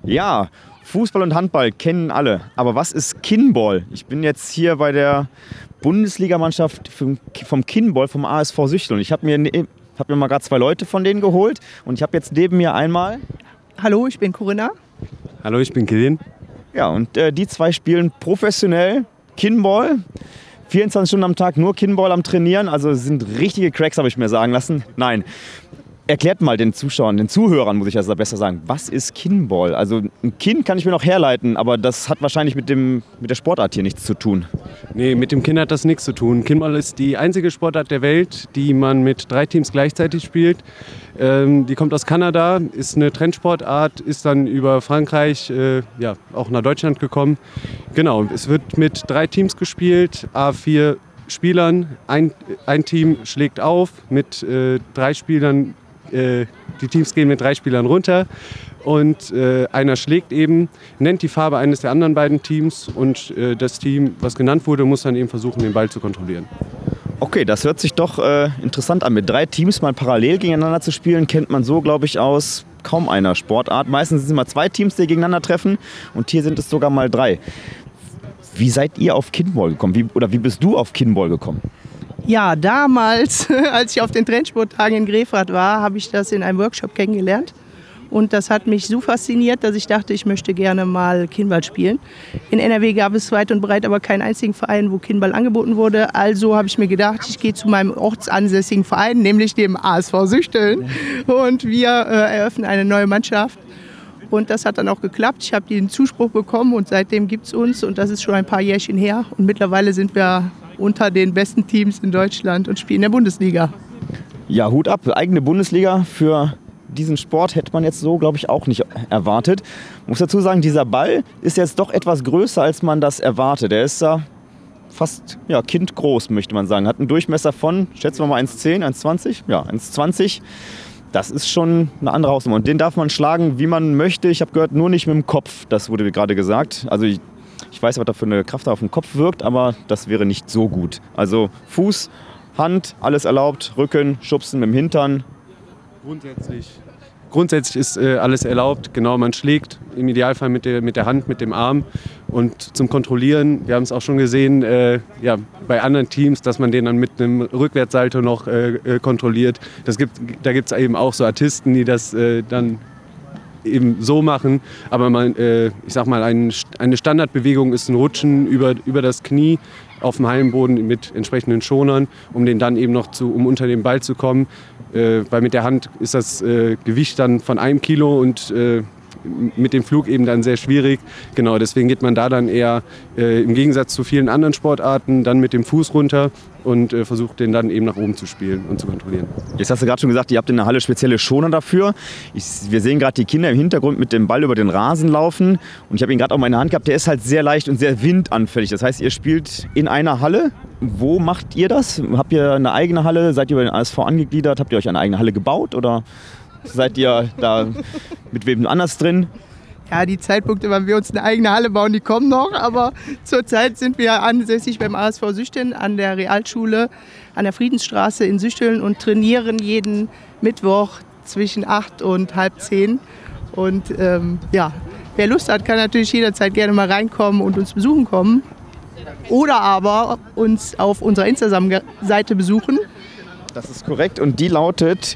Ja, Fußball und Handball kennen alle. Aber was ist Kinball? Ich bin jetzt hier bei der Bundesligamannschaft vom Kinball, vom ASV Süchteln. Ich habe mir mal gerade 2 Leute von denen geholt. Und ich habe jetzt neben mir einmal... Hallo, ich bin Corinna. Hallo, ich bin Kilian. Ja, und die 2 spielen professionell Kinball. 24 Stunden am Tag nur Kinball am Trainieren. Also sind richtige Cracks, habe ich mir sagen lassen. Nein. Erklärt mal den Zuschauern, den Zuhörern, muss ich also besser sagen, was ist Kinball? Also ein Kind kann ich mir noch herleiten, aber das hat wahrscheinlich mit der Sportart hier nichts zu tun. Nee, mit dem Kind hat das nichts zu tun. Kinball ist die einzige Sportart der Welt, die man mit 3 Teams gleichzeitig spielt. Die kommt aus Kanada, ist eine Trendsportart, ist dann über Frankreich auch nach Deutschland gekommen. Genau, es wird mit 3 Teams gespielt, A4 Spielern. Ein Team schlägt auf mit 3 Spielern. Die Teams gehen mit 3 Spielern runter und einer schlägt eben, nennt die Farbe eines der anderen beiden Teams und das Team, was genannt wurde, muss dann eben versuchen, den Ball zu kontrollieren. Okay, das hört sich doch interessant an. Mit 3 Teams mal parallel gegeneinander zu spielen, kennt man so, glaube ich, aus kaum einer Sportart. Meistens sind es immer 2 Teams, die gegeneinander treffen und hier sind es sogar mal 3. Wie seid ihr auf Kinball gekommen? Wie bist du auf Kinball gekommen? Ja, damals, als ich auf den Trendsporttagen in Grefrath war, habe ich das in einem Workshop kennengelernt. Und das hat mich so fasziniert, dass ich dachte, ich möchte gerne mal Kinball spielen. In NRW gab es weit und breit aber keinen einzigen Verein, wo Kinball angeboten wurde. Also habe ich mir gedacht, ich gehe zu meinem ortsansässigen Verein, nämlich dem ASV Süchteln. Und wir eröffnen eine neue Mannschaft. Und das hat dann auch geklappt. Ich habe den Zuspruch bekommen und seitdem gibt es uns. Und das ist schon ein paar Jährchen her. Und mittlerweile sind wir unter den besten Teams in Deutschland und spielen in der Bundesliga. Ja, Hut ab. Eigene Bundesliga für diesen Sport hätte man jetzt so, glaube ich, auch nicht erwartet. Ich muss dazu sagen, dieser Ball ist jetzt doch etwas größer, als man das erwartet. Der ist da fast kindgroß, möchte man sagen. Hat einen Durchmesser von, schätzen wir mal 1,10, 1,20? Ja, 1,20. Das ist schon eine andere Hausnummer. Und den darf man schlagen, wie man möchte. Ich habe gehört, nur nicht mit dem Kopf. Das wurde gerade gesagt. Also ich weiß, was da für eine Kraft auf den Kopf wirkt, aber das wäre nicht so gut. Also Fuß, Hand, alles erlaubt, Rücken, Schubsen mit dem Hintern. Grundsätzlich ist alles erlaubt. Genau, man schlägt im Idealfall mit der Hand, mit dem Arm. Und zum Kontrollieren, wir haben es auch schon gesehen, bei anderen Teams, dass man den dann mit einem Rückwärtssalto noch kontrolliert. Da gibt es eben auch so Artisten, die das dann eben so machen, aber eine Standardbewegung ist ein Rutschen über das Knie auf dem Hallenboden mit entsprechenden Schonern, um den dann eben noch um unter den Ball zu kommen. Weil mit der Hand ist das Gewicht dann von 1 Kilo und mit dem Flug eben dann sehr schwierig. Genau, deswegen geht man da dann eher im Gegensatz zu vielen anderen Sportarten dann mit dem Fuß runter und versucht den dann eben nach oben zu spielen und zu kontrollieren. Jetzt hast du gerade schon gesagt, ihr habt in der Halle spezielle Schoner dafür. Wir sehen gerade die Kinder im Hintergrund mit dem Ball über den Rasen laufen und ich habe ihn gerade auch in meiner Hand gehabt. Der ist halt sehr leicht und sehr windanfällig. Das heißt, ihr spielt in einer Halle. Wo macht ihr das? Habt ihr eine eigene Halle? Seid ihr über den ASV angegliedert? Habt ihr euch eine eigene Halle gebaut oder seid ihr da mit wem anders drin? Ja, die Zeitpunkte, wann wir uns eine eigene Halle bauen, die kommen noch. Aber zurzeit sind wir ansässig beim ASV Süchteln an der Realschule an der Friedensstraße in Süchteln und trainieren jeden Mittwoch zwischen 8 und halb 10. Und wer Lust hat, kann natürlich jederzeit gerne mal reinkommen und uns besuchen kommen. Oder aber uns auf unserer Instagram-Seite besuchen. Das ist korrekt und die lautet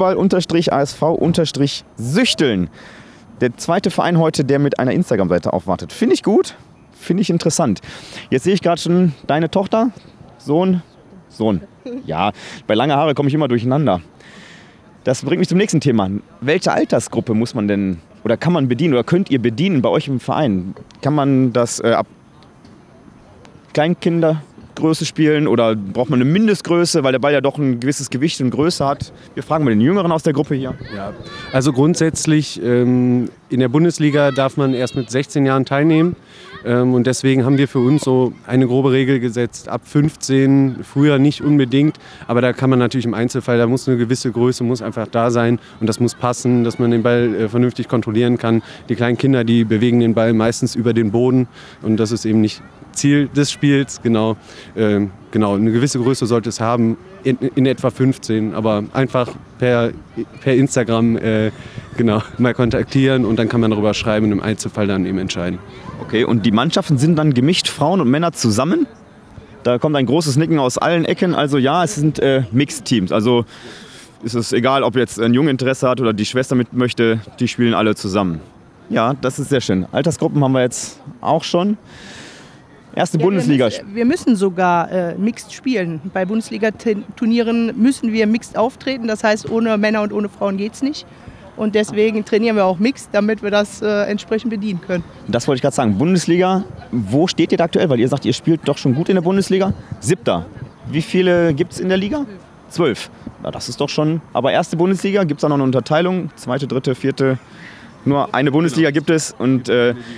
Kinball_ASV_Süchteln. Der zweite Verein heute, der mit einer Instagram-Seite aufwartet. Finde ich gut, finde ich interessant. Jetzt sehe ich gerade schon deine Tochter, Sohn. Ja, bei langen Haare komme ich immer durcheinander. Das bringt mich zum nächsten Thema. Welche Altersgruppe muss man denn oder kann man bedienen oder könnt ihr bedienen bei euch im Verein? Kann man das ab Kleinkindergröße spielen oder braucht man eine Mindestgröße, weil der Ball ja doch ein gewisses Gewicht und Größe hat? Wir fragen mal den Jüngeren aus der Gruppe hier. Ja, also grundsätzlich in der Bundesliga darf man erst mit 16 Jahren teilnehmen. Und deswegen haben wir für uns so eine grobe Regel gesetzt, ab 15, früher nicht unbedingt, aber da kann man natürlich im Einzelfall, da muss eine gewisse Größe, muss einfach da sein und das muss passen, dass man den Ball vernünftig kontrollieren kann. Die kleinen Kinder, die bewegen den Ball meistens über den Boden und das ist eben nicht Ziel des Spiels, genau. genau, eine gewisse Größe sollte es haben, in etwa 15, aber einfach per Instagram genau, mal kontaktieren und dann kann man darüber schreiben und im Einzelfall dann eben entscheiden. Okay, und die Mannschaften sind dann gemischt, Frauen und Männer zusammen? Da kommt ein großes Nicken aus allen Ecken. Also ja, es sind Mixed-Teams. Also ist es egal, ob jetzt ein Junge Interesse hat oder die Schwester mit möchte, die spielen alle zusammen. Ja, das ist sehr schön. Altersgruppen haben wir jetzt auch schon. Erste Bundesliga. Wir müssen sogar Mixed spielen. Bei Bundesliga-Turnieren müssen wir Mixed auftreten. Das heißt, ohne Männer und ohne Frauen geht es nicht. Und deswegen trainieren wir auch Mixed, damit wir das entsprechend bedienen können. Das wollte ich gerade sagen. Bundesliga, wo steht ihr da aktuell? Weil ihr sagt, ihr spielt doch schon gut in der Bundesliga. 7. Wie viele gibt es in der Liga? 12. Na, das ist doch schon. Aber erste Bundesliga, gibt es da noch eine Unterteilung? 2., 3., 4. Nur eine Bundesliga gibt es und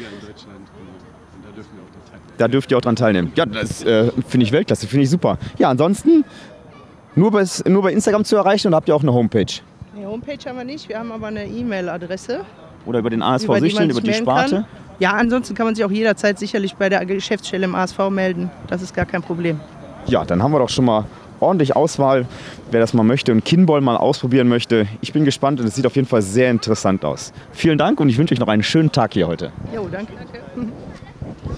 da dürft ihr auch dran teilnehmen. Ja, das finde ich Weltklasse, finde ich super. Ja, ansonsten nur bei Instagram zu erreichen oder habt ihr auch eine Homepage? Eine Homepage haben wir nicht, wir haben aber eine E-Mail-Adresse. Oder über den ASV Süchteln, über die Sparte? Kann. Ja, ansonsten kann man sich auch jederzeit sicherlich bei der Geschäftsstelle im ASV melden. Das ist gar kein Problem. Ja, dann haben wir doch schon mal ordentlich Auswahl, wer das mal möchte und Kinball mal ausprobieren möchte. Ich bin gespannt und es sieht auf jeden Fall sehr interessant aus. Vielen Dank und ich wünsche euch noch einen schönen Tag hier heute. Jo, danke.